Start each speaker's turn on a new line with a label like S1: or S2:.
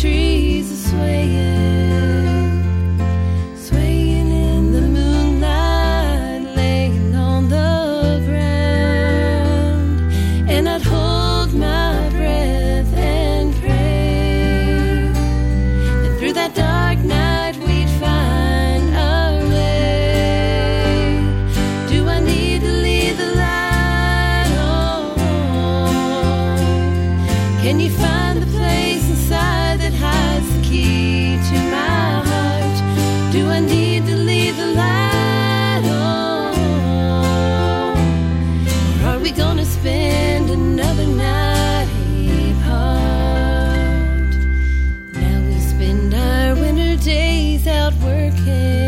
S1: trees are swaying in the moonlight, laying on the ground. And I'd hold my breath and pray that through that dark night we'd find a way. Do I need to leave the light on? Can you find the place inside that hides the key to my heart? Do I need to leave the light on? Or are we gonna spend another night apart? Now we spend our winter days out working,